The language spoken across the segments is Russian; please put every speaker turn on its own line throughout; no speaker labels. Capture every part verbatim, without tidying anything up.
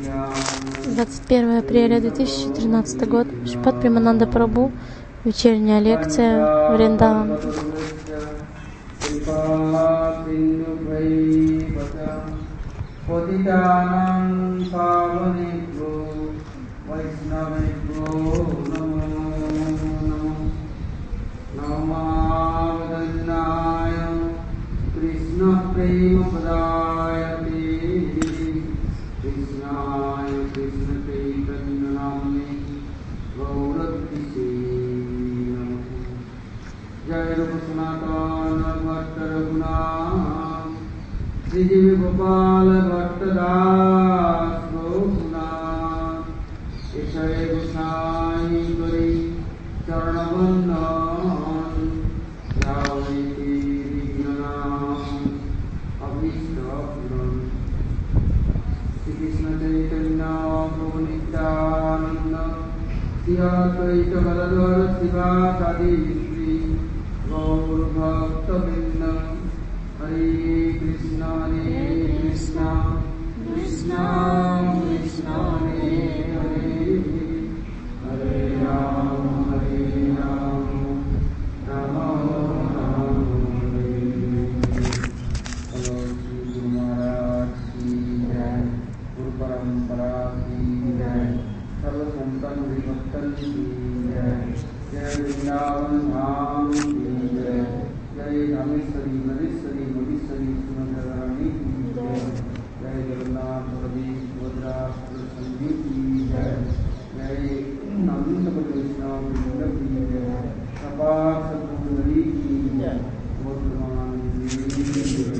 двадцать первое апреля две тысячи тринадцатый год. Шрипад Премананда Прабху. Вечерняя лекция. Вриндаван.
Gopal Bhattadas Gopuna Ishaye Gosai Gori Charanavandan Yaviti Vignanam Avishtapuram Shri Krishna Chaitanya Prabhu Nityananda Shri Advaita Gadadhara Sivasadi Shri Gaur Bhakta Vrinda Hare Krishna, Hare Krishna, Krishna Krishna, Hare Hare, Hare Rama, Hare Rama, Rama Rama, Hare Hare. Hello, Shri Guru Maharaj Ki Jai, Guru Parampara Ki Jai, Sarva Santan Vibhaktan Ki Jai, Jai Vrindavan Dham Ki Jai, Jai Rameswari, Nareswari, Madheswari, Sumandarani Ki Jai, Jai Jagannath Baladev Subhadra Sanjeev Ki Jai, Jai Nanda Krishna Vrinda Ki Jai, Sabar Sadguru Ki Jai, Bhagwan Ji Ki Jai.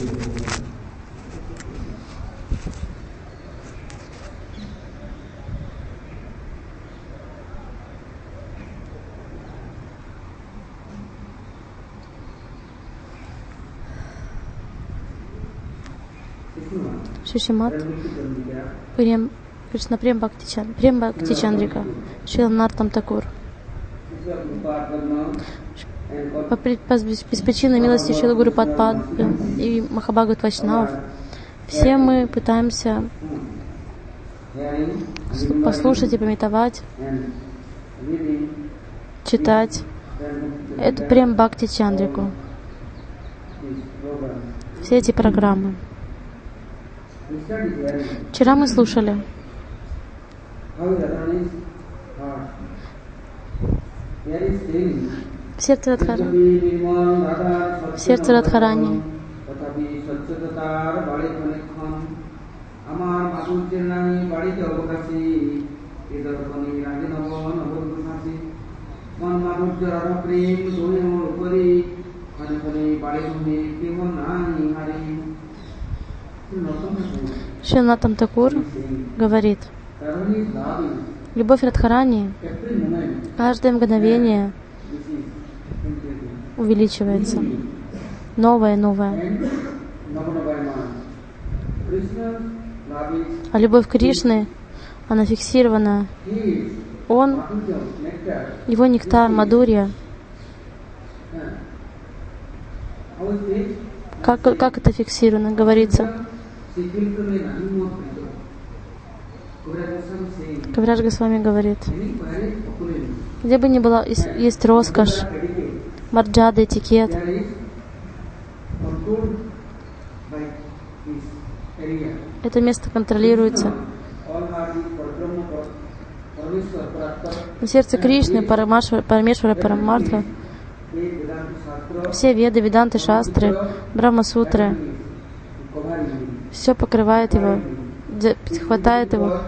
Шишимат Прем Кришна Прем Бхакти Прем Бхакти Чандрика Шрила Нартам Такур. По, по беспричинной милости Шрила Гуру Падпад и Махабхагават Вайшнавов все мы пытаемся послушать и пометовать, читать эту Прем Бхакти Чандрику, все эти программы. Вчера мы слушали в сердце Радхарани, в сердце Радхарани Шрила Нартам Такур говорит: любовь Радхарани каждое мгновение увеличивается, новое, новое. А любовь Кришны, она фиксирована. Он, его нектар, мадурья. Как, как это фиксировано? Говорится. Кавирадж Госвами говорит: где бы ни была, есть, есть роскошь, марджада, этикет. Это место контролируется. В сердце Кришны, Парамешвара, Парамартха, все веды, веданты, шастры, брахма-сутры, все покрывает его, хватает его,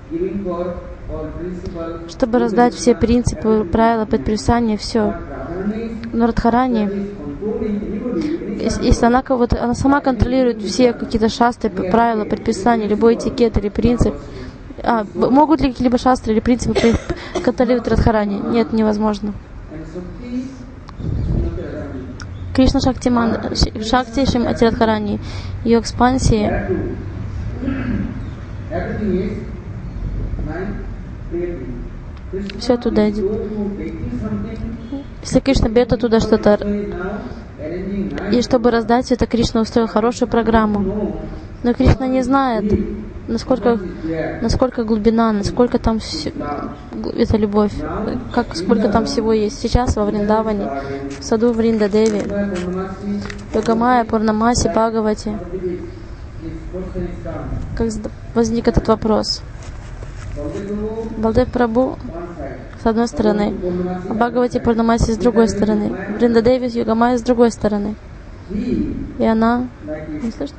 чтобы раздать все принципы, правила, предписания, все. Но Радхарани, если она кого-то, она сама контролирует все какие-то шастры, правила, предписания, любой этикет или принцип. А, могут ли какие-либо шастры или принципы контролировать Радхарани? Нет, невозможно. Кришна Шактиман, Шакти Шримати Радхарани, ее экспансии, все туда идет. Если Кришна берет оттуда что-то, и чтобы раздать это, Кришна устроил хорошую программу. Но Кришна не знает, насколько, насколько глубина, насколько там все, эта любовь, как, сколько там всего есть. Сейчас во Вриндаване, в саду Вриндадеви, Йогамая, Пурнамаси, Бхагавати, как возник этот вопрос. Балдев Прабху с одной стороны, а Бхагавати Пурнамаси с другой стороны, Вриндадеви с Йогамая с другой стороны. И она, не слышно?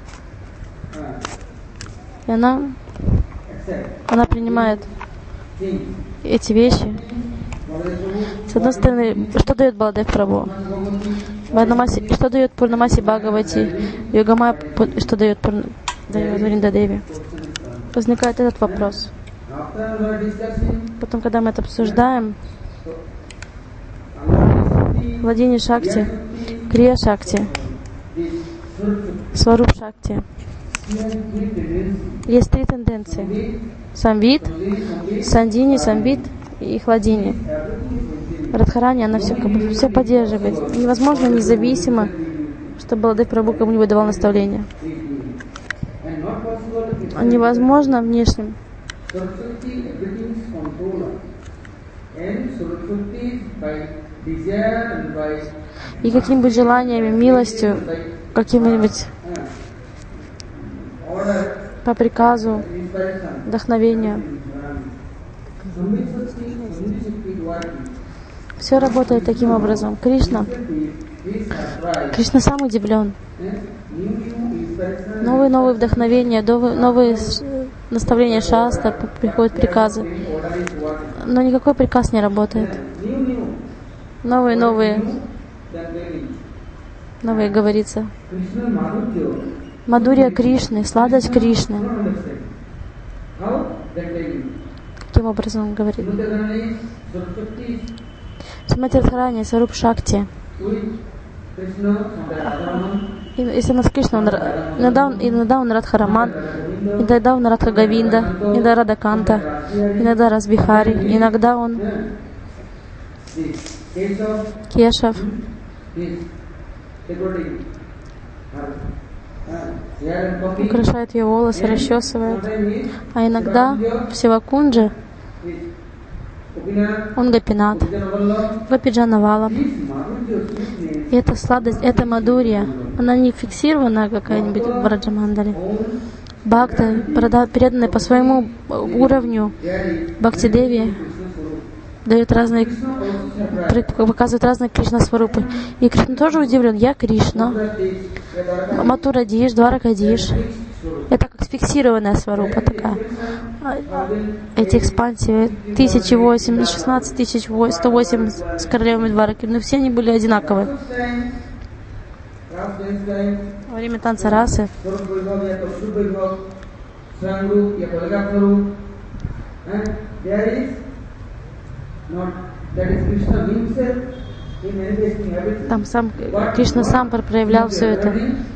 И она, она принимает эти вещи. С одной стороны, что дает Баладев Прабху? Что дает Пурнамаси Бхагавати? Йогамая, что дает Вриндадеви? Возникает этот вопрос. Потом, когда мы это обсуждаем, владение Шакти, Крия Шакти, Сваруп Шакти. Есть три тенденции. Самвид, Сандини, Самвид и Хладини. Радхарани, она все, как бы, все поддерживает. Невозможно независимо, чтобы Баладев Прабху кому-нибудь давал наставления. Невозможно внешним. И какими-нибудь желаниями, милостью, каким-нибудь по приказу, вдохновению. Все работает таким образом. Кришна, Кришна сам удивлен. Новые новые вдохновения, новые наставления шастр, приходят приказы. Но никакой приказ не работает. Новые новые, новые говорится. Мадурья Кришны, сладость Кришны. Каким образом он говорит? Шримати Радхарани, Сваруп Шакти. Если у нас Кришна, он, иногда, он, иногда он Радхараман, иногда он Радха Говинда, иногда Радаканта, иногда Расбихари, иногда он Кешав. Украшает ее волосы, расчесывает. А иногда в Сивакунже он Гопинат, Гопиджанавала. И эта сладость, эта мадурья, она не фиксирована какая-нибудь в Браджамандале. Бхакта, преданный по своему уровню, Бхакти-деви, дает разные, показывает разные Кришна-сварупы. И Кришна тоже удивлен. Я Кришна. Матурадиш, Дваракадиш. Это как фиксированная сварупа такая. Эти экспансии, тысяча восемь, шестнадцать тысяч, сто восемь с королевами Двараки, но все они были одинаковые. Во время танца расы там сам Кришна сам проявлял все это.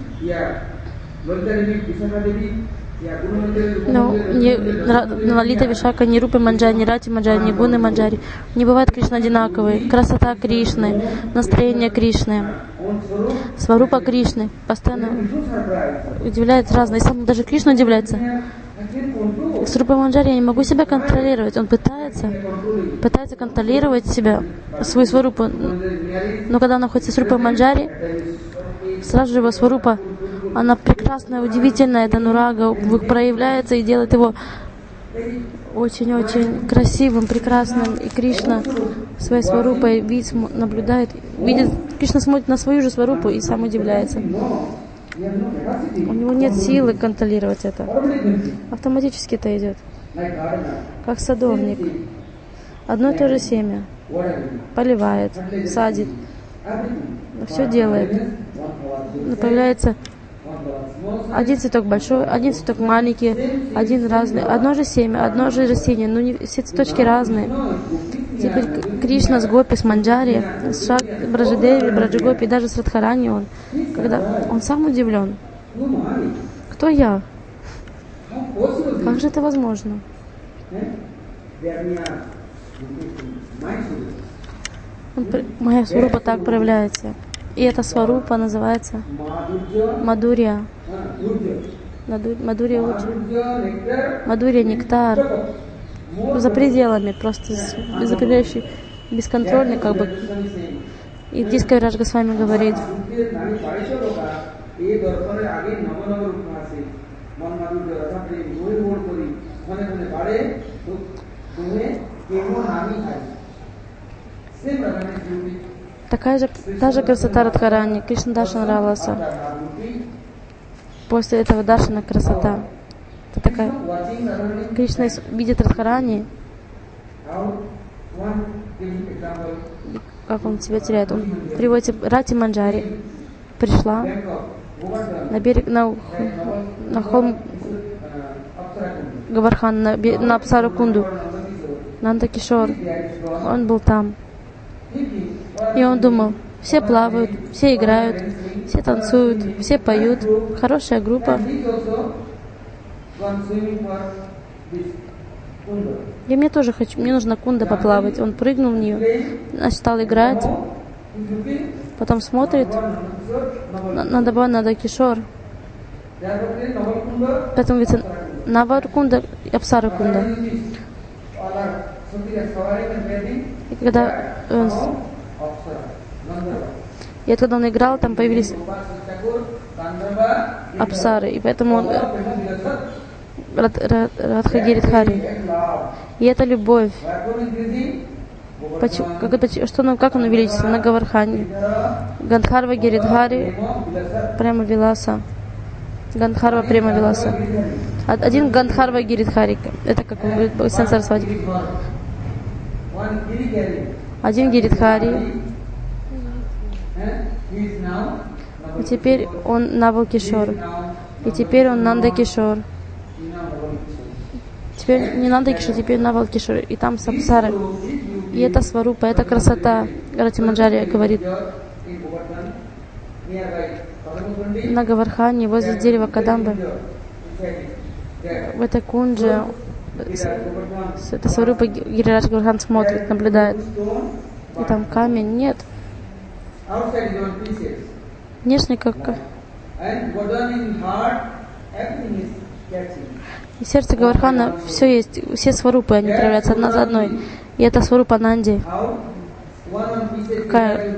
Но ни Лалита Вишака, ни Рупи Манджари, ни Рати Манджари, ни Гуны Манджари. Не бывает Кришна одинаковые. Красота Кришны, настроение Кришны, сварупа Кришны постоянно удивляет разные. Сам даже Кришна удивляется. С Рупой Манджари я не могу себя контролировать. Он пытается, пытается контролировать себя, свою сварупу. Но когда он находится с Рупой Манджари, сразу же его сварупа, она прекрасная, удивительная, это нурага, проявляется и делает его очень-очень красивым, прекрасным. И Кришна своей сварупой видит, наблюдает, видит, Кришна смотрит на свою же сварупу и сам удивляется. У него нет силы контролировать это. Автоматически это идет. Как садовник. Одно и то же семя. Поливает, садит. Все делает. Но появляется один цветок большой, один цветок маленький, один разный. Одно же семя, одно же растение, но не, все цветочки разные. Теперь Кришна с Гопи, с Манджари, с Шак, Браджадеви, Браджагопи, даже с Радхарани он, когда он сам удивлен. Кто я? Как же это возможно? Он, моя сварупа так проявляется. И эта сварупа называется Мадурья. Мадхурья лучше. Мадхурья нектар. За пределами, просто запределяющий, бесконтрольный, как бы. И здесь Кавирадж Госвами говорит: такая же, та же красота Радхарани, Кришна Даршана Раласа. После этого Даршана красота. Это такая. Кришна видит Радхарани, как он себя теряет. Он приводит Рати Манджари. Пришла на берег, на, на холм Гавархан, на, на Апсару Кунду, Нанда Кишор. Он был там. И он думал, все плавают, все играют, все танцуют, все поют. Хорошая группа. И мне тоже хочу, мне нужно кунда поплавать. Он прыгнул в нее, значит, стал играть. Потом смотрит, Нанда Нанда Кишор. Поэтому говорится, Наваркунда и Апсара Кунда. И когда он, и когда он играл, там появились Апсары, и поэтому он Радхагиридхари. И это любовь. Почему, как, это, что, ну, как он увеличится? На Гавархане. Гандхарва Гиридхари Према Виласа. Гандхарва Према Виласа. Один Гандхарва Гиридхари. Это как он говорит, Бхактисиданта Сарасвати. Один Гиридхари. И теперь он Навал Кишор. И теперь он Нанда Кишор. Теперь не Нанда Кишор, теперь Навал Кишор. И там Сапсары. И это сварупа, это красота. Рати Манджари говорит. На Гавархане, возле дерева Кадамбы, в этой кунже, это сварупа Гирирадж Гавархан смотрит, наблюдает. И там камень, нет. Внешне как... И в сердце Гавархана все есть, все сварупы, они проявляются одна за одной. И это сварупа Нанди. Какая...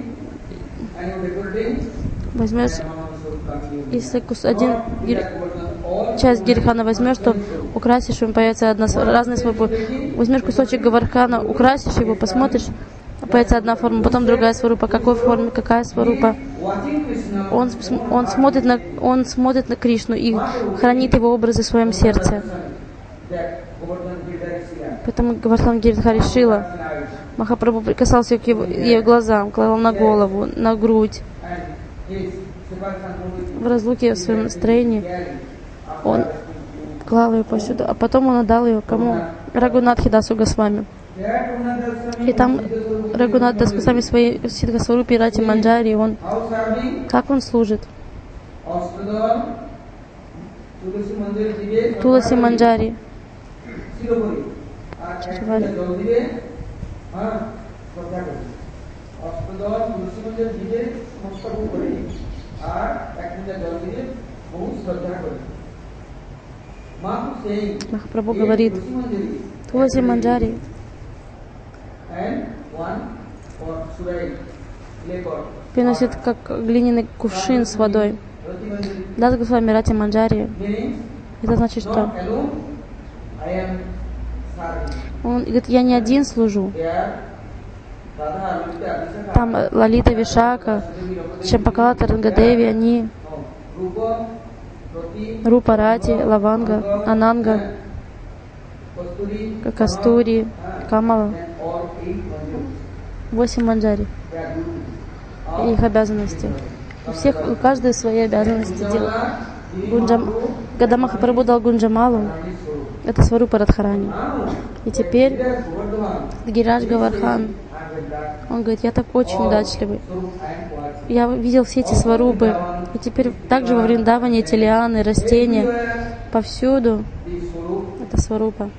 Возьмешь, если один часть Гирихана возьмешь, то украсишь, он появится одна, разные сварупы. Возьмешь кусочек Гавархана, украсишь его, посмотришь, появится одна форма, потом другая сварупа. Какой форме, какая сварупа? Он, он, смотрит на, он смотрит на Кришну и хранит его образы в своем сердце. Поэтому Гавархан Гиридхари Шила Махапрабху прикасался к его, ее глазам, клал на голову, на грудь. В разлуке в своем настроении он клал ее повсюду, а потом он отдал ее кому? Рагунатхи Дасу Госвами. И там Рагунат Дас Госвами своей Сидхасварупе Рати Манджари, он, как он служит? Туласи Манджари. Махапрабху говорит, Туласи Манджари приносит как глиняный кувшин с водой. Дас Госвами Рати Манджари. Это значит, что он говорит, я не один служу. Там Лалита Вишака, Чампакалата Рангадеви, они, Рупа Рати, Лаванга, Ананга, Кастури, Камала. Восемь манджари. И их обязанности. У всех, у каждой свои обязанности делают. Гунджам... Когда Махапрабху дал Гунджамалу, это сварупа Радхарани. И теперь Гирирадж Гавархан, он говорит, я так очень удачливый. Я видел все эти сварупы. И теперь также во Вриндаване эти лианы, растения, повсюду это сварупа.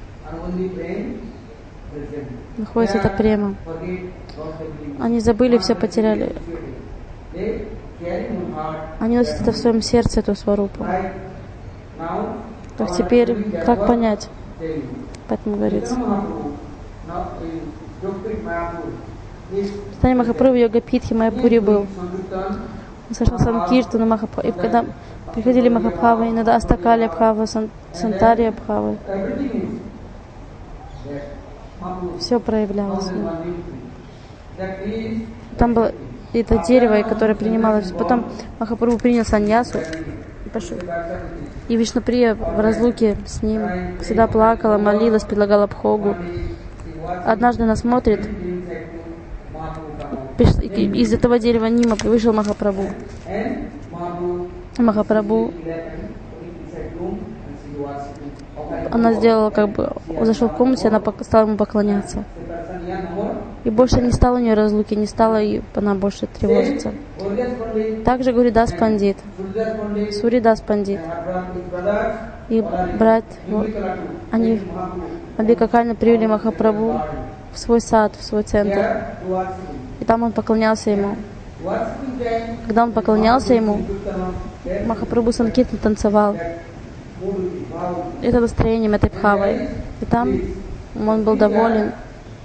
Находится это према. Они забыли, все потеряли. Они носят это в своем сердце, эту сварупу. Так теперь, как понять? Поэтому говорится. Стани Махапрабху в Йогапитхе Майяпуре был. Он совершал Санкиртану Махапрабху. И когда приходили Махапрабху, иногда Астакали Абхава, Сантари Абхавы, все проявлялось. Там было это дерево, которое принималось. Потом Махапрабху принял саньясу и пошел. И Вишнуприя в разлуке с ним всегда плакала, молилась, предлагала бхогу. Однажды она смотрит, из этого дерева Нима вышел Махапрабху. Махапрабху, она сделала, как бы, зашел в комнате, она стала ему поклоняться. И больше не стало у нее разлуки, не стала и она больше тревожиться. Также Гуридас Пандит, Суридас Пандит и брат, они обыкновенно привели Махапрабху в свой сад, в свой центр. И там он поклонялся ему. Когда он поклонялся ему, Махапрабху Санкиртан танцевал. Это настроением, этой бхавой. И там он был доволен.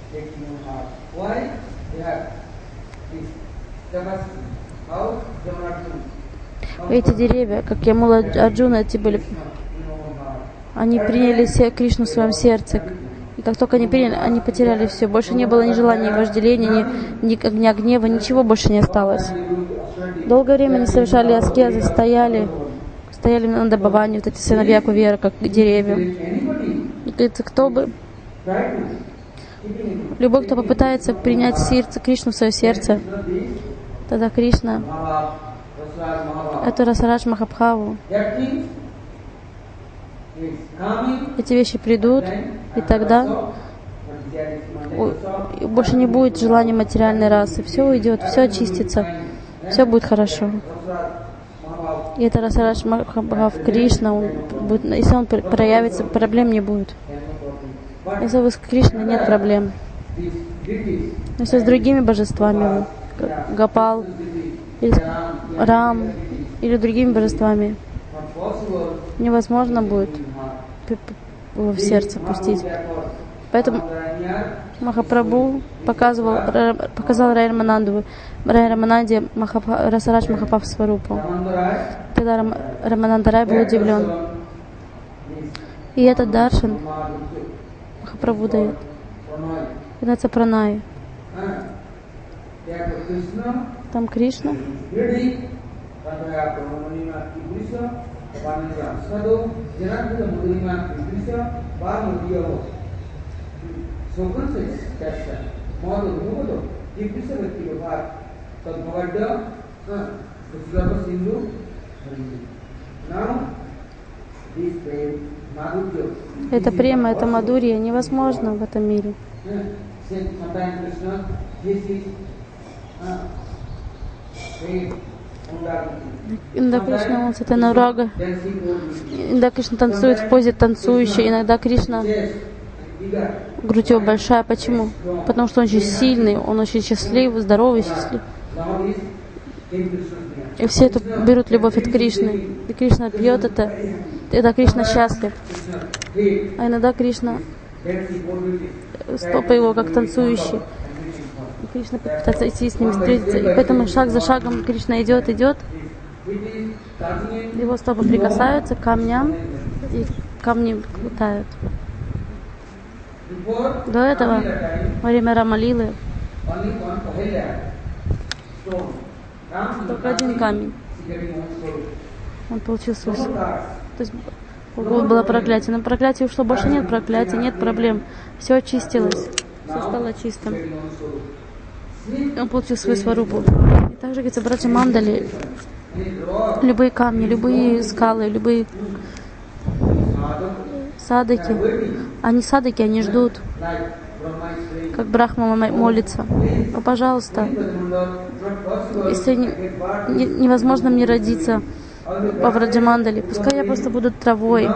Эти деревья, как Ямула Арджуна, эти были, они приняли Кришну в своем сердце. И как только они приняли, они потеряли все. Больше не было ни желания, ни вожделения, ни, ни огня, гнева, ничего больше не осталось. Долгое время они совершали аскезы, стояли, стояли на добывании, вот эти сыновья Кувера, как деревья. И говорится, кто бы, любой, кто попытается принять сердце, Кришну в свое сердце, тогда Кришна, это Расарадж Махабхаву. Эти вещи придут, и тогда больше не будет желания материальной расы. Все уйдет, все очистится, все будет хорошо. И это Расарадж Махабхав Кришна, он будет, если он проявится, проблем не будет. Если вы с Кришной, нет проблем. Если с другими божествами, Гопал, или Рам, или другими божествами, невозможно будет его в сердце пустить. Поэтому Махапрабху показывал, показал Рай Рамананду, Рай Рамананде Расарадж Махапрабху Сварупу. Тогда Рам, Рамананда Рай был удивлен. И этот даршан Махапрабху дает. Это Пранай. Там Кришна. Это према, это мадурья невозможно в этом мире. Иногда Кришна, он с этой нарага, иногда Кришна танцует в позе танцующей, иногда Кришна, грудь его большая. Почему? Потому что он очень сильный, он очень счастливый, здоровый, счастливый. И все это берут любовь от Кришны. И Кришна пьет это, это Кришна счастлив. А иногда Кришна, стопы его как танцующий. И Кришна пытается идти с ним встретиться. И поэтому шаг за шагом Кришна идет, идет. Его стопы прикасаются к камням, и камни тают. До этого, во время Рамалилы, только один камень. Он получил свой... То есть было проклятие. Но проклятие ушло, больше нет проклятия, нет проблем. Все очистилось, все стало чистым. Он получил свою сварупу. И также, говорится, братья Мандали, любые камни, любые скалы, любые садаки, они садаки, они ждут, как Брахма молится. О, пожалуйста, если не, не, невозможно мне родиться во Враджамандали, пускай я просто буду травой.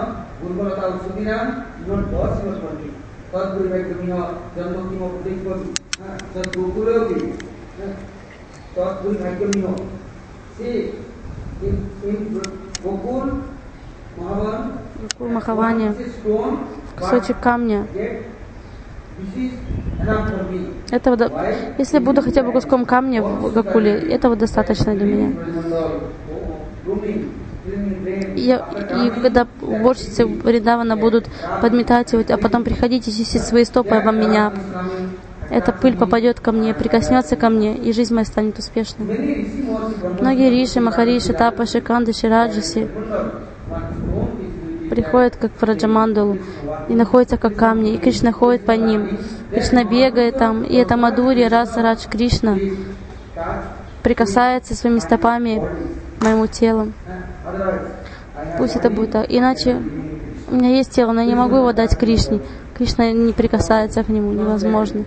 Гакур Махавани, кусочек камня. Этого, если я буду хотя бы куском камня в Гакуле, этого достаточно для меня. И, я, и когда уборщицы Вриндавана будут подметать, а потом приходить и чистить свои стопы обо меня, эта пыль попадет ко мне, прикоснется ко мне, и жизнь моя станет успешной. Многие риши, махариши, тапаши, кандыши, раджаси приходят как в Раджамандалу и находятся как камни, и Кришна ходит по ним. Кришна бегает там, и это Мадхурья, Раса, Радж Кришна прикасается своими стопами к моему телу. Пусть это будет так. Иначе у меня есть тело, но я не могу его дать Кришне. Кришна не прикасается к нему, невозможно.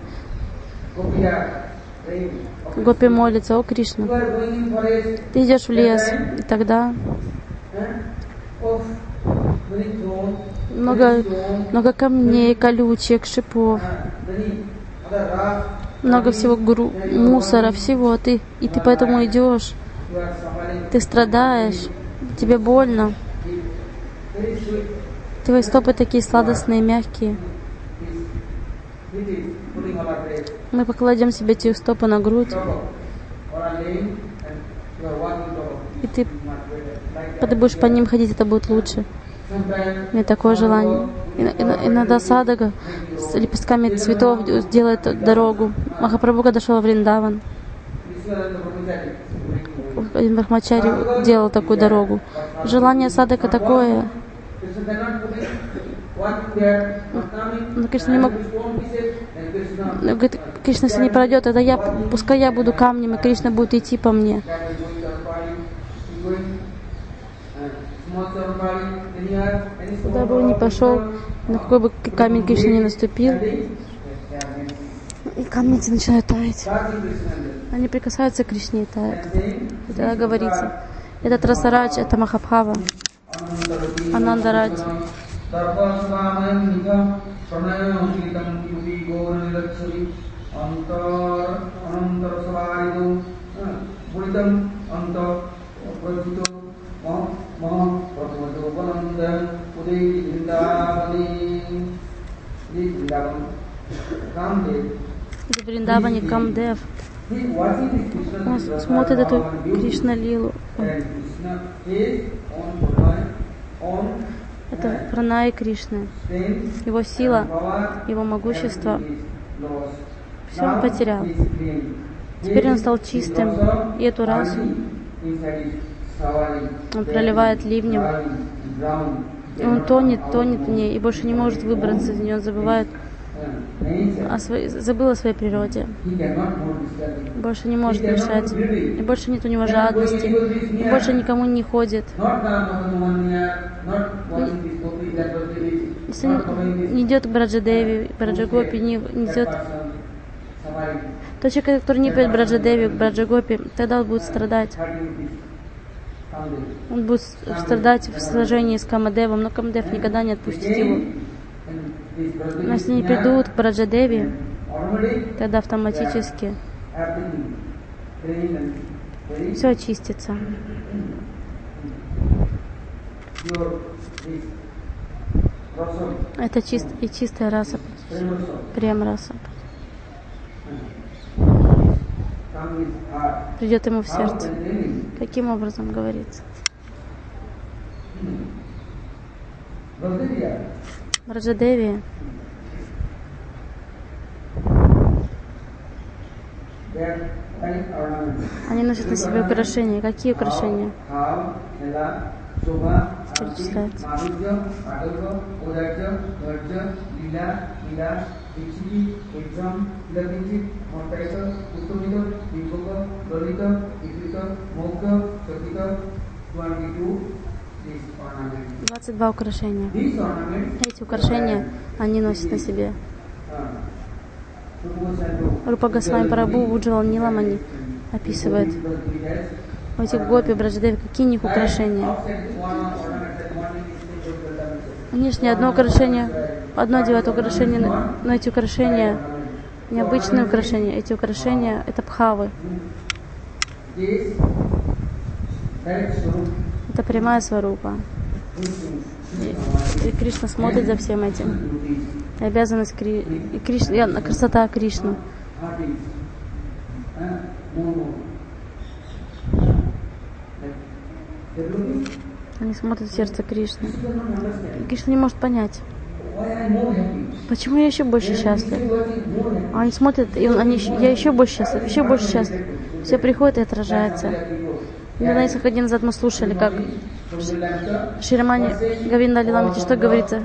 Гопи молится: о Кришна, ты идешь в лес, и тогда много, много камней, колючек, шипов, много всего гру, мусора, всего. Ты, и ты поэтому идешь, ты страдаешь, тебе больно. Твои стопы такие сладостные, мягкие. Мы покладем себе эти стопы на грудь, и ты, ты будешь по ним ходить, это будет лучше. У меня такое желание. Иногда садхака с лепестками цветов делает дорогу. Махапрабху, когда шел в Вриндаван, один Брахмачари делал такую дорогу. Желание садхака такое. Но Кришна не мог. Говорит, Кришна, если не пройдет, тогда я, пускай я буду камнем, и Кришна будет идти по мне. Куда бы он ни пошел, на какой бы камень Кришна не наступил, и камни эти начинают таять. Они прикасаются к Кришне и тают. И тогда говорится, этот Расарадж, это Махабхава, Анандарадж. В Вриндаване Камдев, он смотрит эту Кришна-лилу. Это пранаи Кришны. Его сила, его могущество. Все он потерял. Теперь он стал чистым. И эту расу он проливает ливнем. И он тонет, тонет в ней, и больше не может выбраться из нее. Он забывает о своей, забыл о своей природе. Больше не может мешать. И больше нет у него жадности. И больше никому не ходит. Если не идет к Браджадеви, Браджагопи, не, не идет. Тот человек, который не пьет Браджадеви, к Браджагопи, тогда он будет страдать. Он будет страдать в сражении с Камадевом, но Камадев никогда не отпустит его. Но если не придут к Браджадеви, тогда автоматически все очистится. Это чист, и чистая раса, прем-раса. Придет ему в сердце. Каким образом говорится? Браджадеви они носят на себе украшения. Какие украшения? Перечисляется. двадцать два украшения. Эти украшения они носят на себе. Рупа Госвами Прабху в Уджвала Ниламани описывает у этих гопи, Браджадеви, какие у них украшения. Внешне одно украшение, одно одевает украшение, но эти украшения необычные украшения. Эти украшения — это бхавы. Это прямая сварупа. И, и Кришна смотрит за всем этим. И обязанность Кри... и Кришна, и красота Кришны. Они смотрят в сердце Кришны. И Кришна не может понять, почему я еще больше счастлив. Они смотрят, и он, они, я еще больше счастлив, еще больше счастлив. Все приходит и отражается. Недавно, несколько дней назад мы слушали, как Ширамани Говинда Лиламрите, что говорится.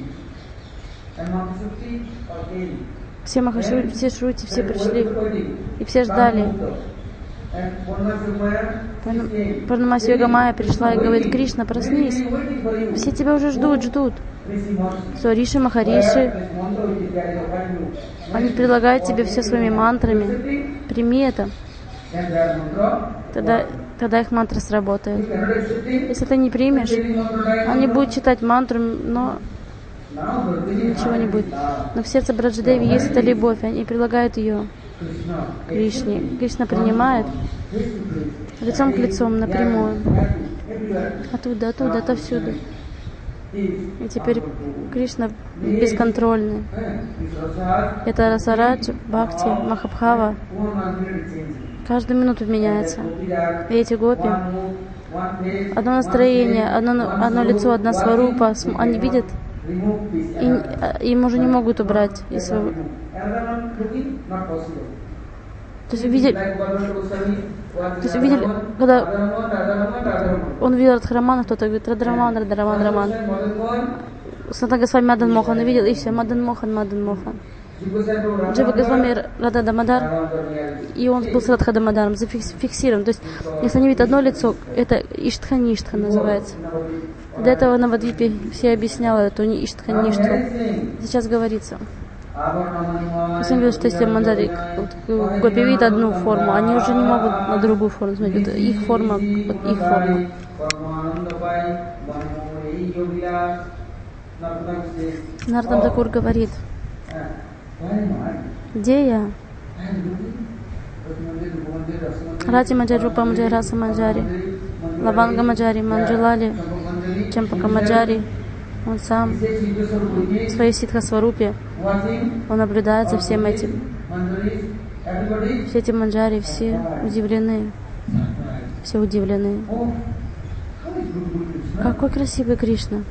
Все Махашрути, все Шрути, все пришли, и все ждали. Пурнамаси Йога Майя пришла и говорит: Кришна, проснись, все тебя уже ждут, ждут. Все, Риши, Махариши, они предлагают тебе все своими мантрами. Прими это. Тогда, тогда их мантры сработают. Если ты не примешь, они будут читать мантру, но ничего не будет. Но в сердце Браджадеви есть эта любовь, они предлагают ее Кришне. Кришна принимает лицом к лицу, напрямую. Оттуда, оттуда, отовсюду. И теперь Кришна бесконтрольный. Это Расарадж, Бхакти, Махабхава. Каждую минуту меняется. И эти гопи, одно настроение, одно, одно лицо, одна сварупа, они видят, и им уже не могут убрать из своего. То есть видели, то есть видели, когда он видел Радхарамана, кто-то говорит: Радхараман, Радхараман, Раман. Санатана Госвами Мадан Мохан увидел, и все, Мадан Мохан, Мадан Мохан. Джива Госвами Рада Дамадар, и он был с Радха Дамадаром зафиксирован. То есть, если они видят одно лицо, это Иштха-Ништха называется. До этого на Вадвипе все объясняла это Иштха-Ништха. Сейчас говорится. Если видят, что если манджари гопи видят одну форму, они уже не могут на другую форму смотреть. Это их форма, вот их форма. Нартам Такур говорит: где я? Рати Маджари, Рупа Маджари, Раса Маджари, Лаванга Маджари, Манджулали, Чампака Маджари. Он сам в своей Сидха-сварупе, он наблюдает за всем этим. Все эти манджари, все удивлены. Все удивлены. Какой красивый Кришна.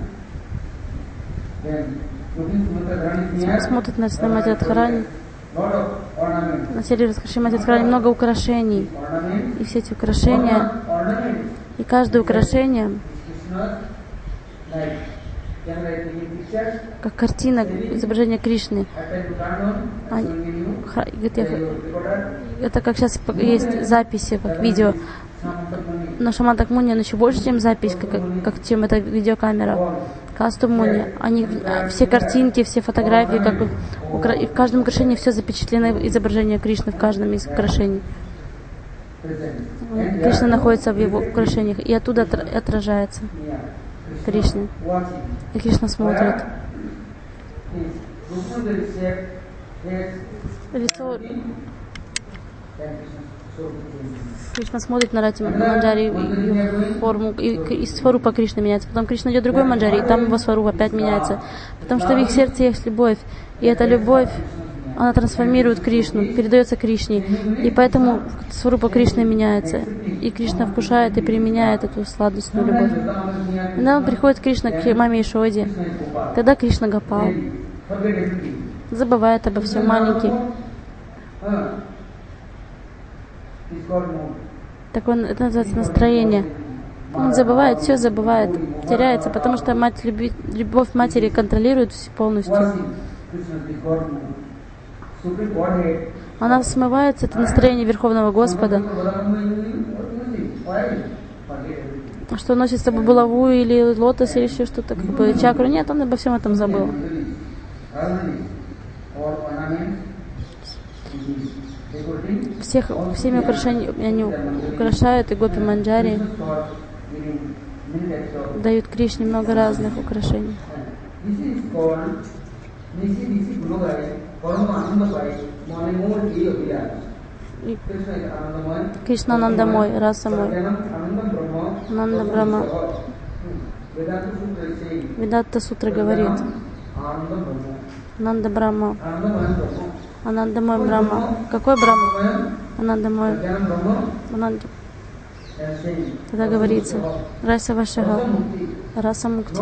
Смотрит на Шримати Радхарани. На теле Шримати Радхарани много украшений. И все эти украшения, и каждое украшение как картина, изображение Кришны. Они, это как сейчас есть записи, как видео. Но Шамантак Муни, он еще больше, чем запись, как, как, чем эта видеокамера. Касту Муни, они все картинки, все фотографии, как бы, и в каждом украшении все запечатлено изображение Кришны в каждом из украшений. Кришна находится в его украшениях, и оттуда отражается Кришна. И Кришна смотрит. Лицо. Кришна смотрит на Рати Манджари, и форму, и, и сварупа Кришны меняется. Потом Кришна идет в другой Манджари, и там его сварупа опять меняется. Потому что в их сердце есть любовь. И эта любовь, она трансформирует Кришну, передается Кришне. И поэтому сварупа Кришны меняется. И Кришна вкушает и применяет эту сладостную любовь. Когда он приходит Кришна к маме Ишоде, тогда Кришна Гопал. Забывает обо всем, маленький. Так он, это называется настроение. Он забывает, все забывает, теряется, потому что мать, люби, любовь матери контролирует все полностью. Она смывается, это настроение Верховного Господа. Что носит с собой булаву или лотос или еще что-то, как бы чакру. Нет, он обо всем этом забыл. Всех, всеми украшениями они украшают, и гопи манджари дают Кришне много разных украшений. И Кришна Анандамой, Раса мой, Ананда Брахма. Веданта Сутра говорит, Ананда Брахма, Анандамой Брахма. Какой Брахма? Анандамой. Ананда. Тогда говорится, Раса Вашага, Раса Мукти.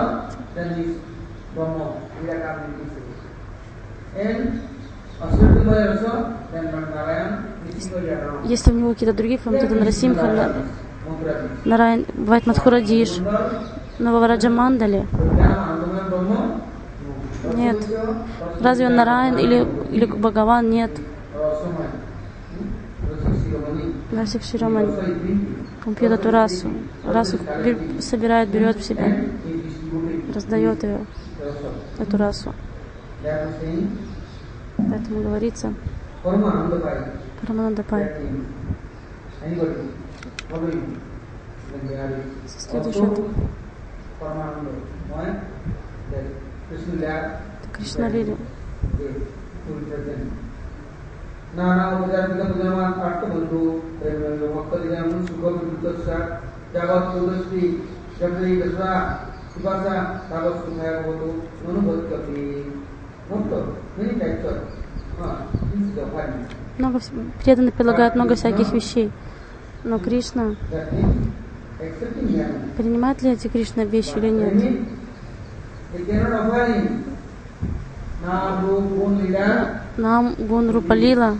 Если у него какие-то другие формы, то Нарасимха, Нараян, бывает Мадхурадиш, Нававараджа Мандали. Нет. Разве он Нараян или, или Бхагаван? Нет. Расик Ширамани. Он пьет эту расу. Расу собирает, берет в себя, раздает ее, эту расу. Поэтому говорится Параманандапай. Следующее это Кришна Лили. Много преданных предлагают много всяких вещей. Но Кришна, принимает ли эти Кришна вещи или нет? Нам Гун Рупа Лила.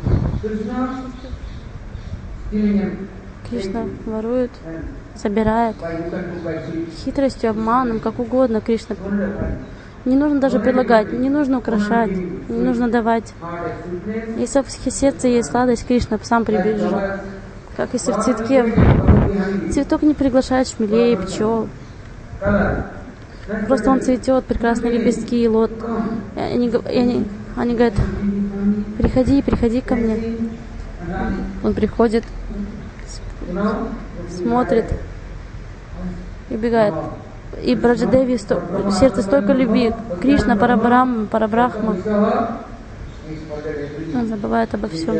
Кришна ворует, собирает хитростью, обманом, как угодно. Кришна не нужно даже предлагать, не нужно украшать, не нужно давать. Если в сердце есть сладость, Кришна сам прибежит. Как если в цветке цветок не приглашает шмелей, пчел. Просто он цветет, прекрасные лепестки, и лот. И они, и они, они говорят, приходи, приходи ко мне. Он приходит, смотрит и убегает. И Браджадеви в сердце столько любви. Кришна, Парабрахма, Парабрахма. Он забывает обо всем.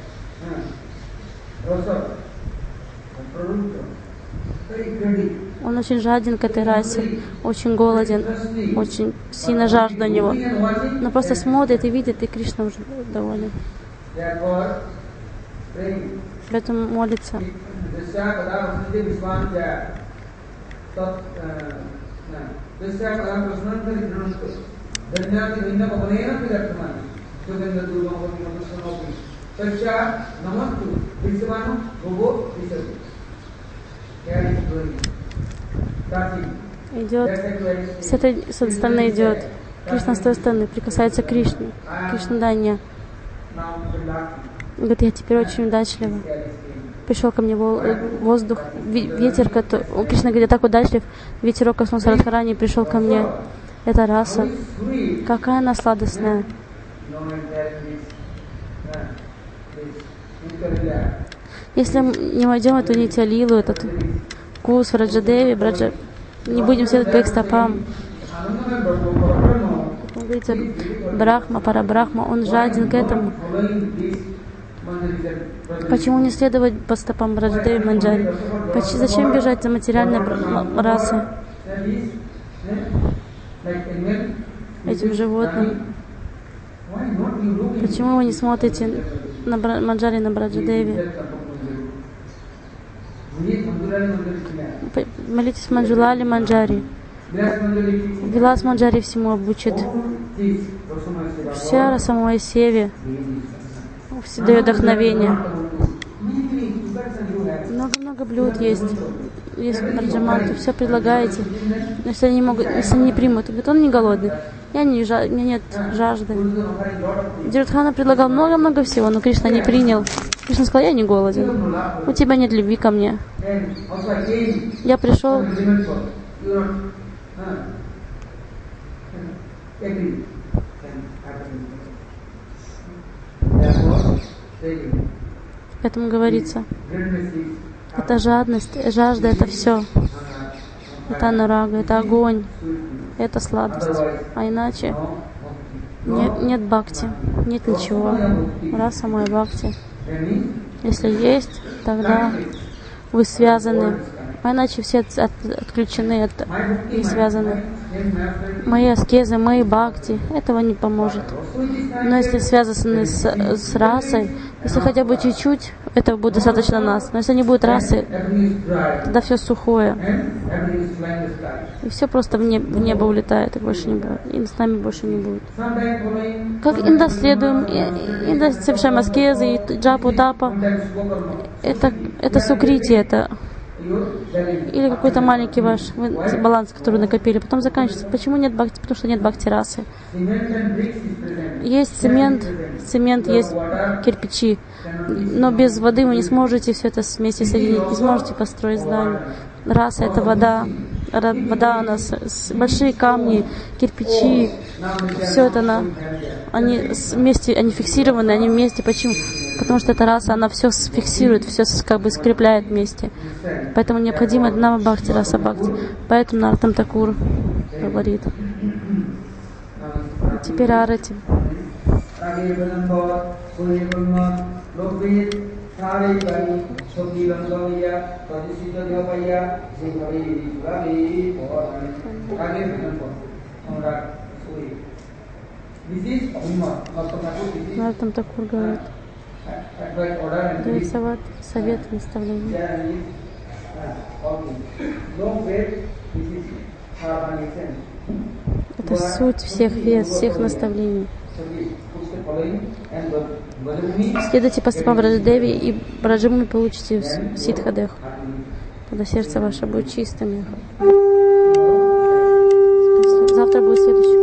Он очень жаден к этой расе, очень голоден, очень сильно жажда у него. Но просто смотрит и видит, и Кришна уже доволен. Поэтому молится. Идет, с этой, с этой стороны идет. Кришна с той стороны прикасается к Кришне. Кришна Данья. Говорит, я теперь очень удачлива. Пришел ко мне воздух, ветер, который... Кришна говорит, я так удачлив, ветерок коснулся Радхарани, пришел ко мне. Это раса. Какая она сладостная. Если мы не войдем в эту Нитья-лилу, этот вкус Раджадеви, Браджа, не будем следовать по их стопам. Говорится, Брахма, Парабрахма, он жаден к этому. Почему не следовать по стопам Браджадеви Манджари? Зачем бежать за материальной расой? Этим животным. Почему вы не смотрите на Манджари, на Браджадеви? Молитесь Манджулали Манджари. Вилас Манджари всему обучит. Вся Расамая Севи дает вдохновение. Много-много блюд есть. Есть Браджаман, все предлагаете. Но если они не могут, если они не примут, то говорит, он не голодный. Я не жа... У меня нет жажды. Джирдхана предлагал много-много всего, но Кришна не принял. Кришна сказал, я не голоден. У тебя нет любви ко мне. Я пришел. Поэтому говорится, это жадность, жажда, это все. Это анурага, это огонь, это сладость. А иначе нет, нет бхакти, нет ничего. Раса моя бхакти. Если есть, тогда вы связаны а иначе все от, от, отключены, от, не связаны. Мои аскезы, мои бхакти, этого не поможет. Но если связаны с, с расой, если хотя бы чуть-чуть, этого будет достаточно нас. Но если не будет расы, тогда все сухое. И все просто в небо, в небо улетает, и больше не будет. И с нами больше не будет. Как иногда следуем, иногда совершаем аскезы, и джапу, тапа. Это, это сукрити, это или какой-то маленький ваш баланс, который накопили, потом заканчивается. Почему нет бхакти? Потому что нет бхакти расы. Есть цемент, цемент, есть кирпичи, но без воды вы не сможете все это вместе соединить, не сможете построить здание. Раса — это вода, вода у нас, большие камни, кирпичи, все это на, они вместе, они фиксированы, они вместе. Почему? Потому что эта раса, она все фиксирует, все как бы скрепляет вместе. Поэтому необходимо нама бхакти, раса бхакти. Поэтому Нароттам Такур говорит. И теперь арати. Нароттам Такур говорит. Дает совет, совет, наставление. Это суть всех вес, всех наставлений. Следуйте по стопам Браджадеви, и Браджамуми получите Сиддхадеху. Тогда сердце ваше будет чистым. Завтра будет следующий.